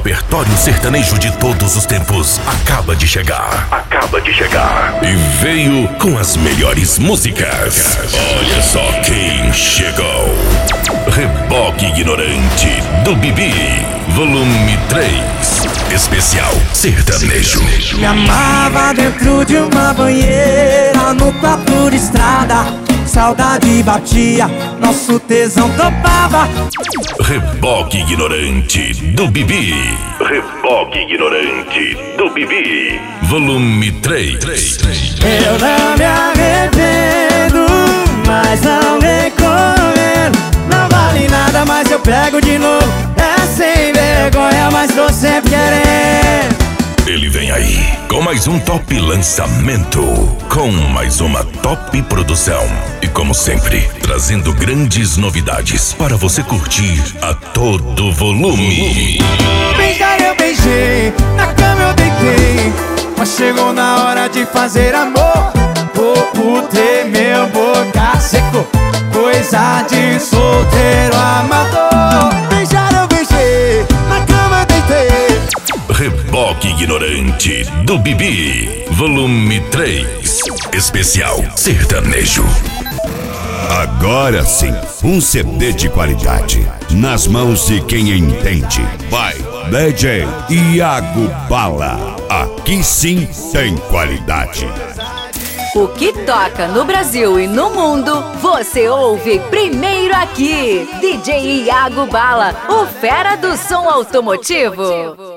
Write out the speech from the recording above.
repertório sertanejo de todos os tempos acaba de chegar. E veio com as melhores músicas. Olha só quem chegou. Reboque Ignorante do Bibi, volume 3, especial sertanejo. Me amava dentro de uma banheira, no papo de estrada. Saudade batia, nosso tesão topava. Reboque Ignorante do Bibi. Reboque Ignorante do Bibi, volume 3. Eu não me arrependo, mas não recomendo. Não vale nada, mas eu pego de novo. É sem vergonha, mas tô sempre querendo. Ele vem aí com mais um top lançamento, com mais uma top produção e, como sempre, trazendo grandes novidades para você curtir a todo volume. Beijar eu beijei, na cama eu deitei, mas chegou na hora de fazer amor. O ter meu boca secou, coisa de solteiro amador. Beijar eu beijei, na cama eu deitei. Reboque Ignorante do Bibi, volume 3, especial sertanejo. Agora sim, um CD de qualidade, nas mãos de quem entende. Vai, DJ Iago Bala, aqui sim tem qualidade. O que toca no Brasil e no mundo, você ouve primeiro aqui. DJ Iago Bala, o fera do som automotivo.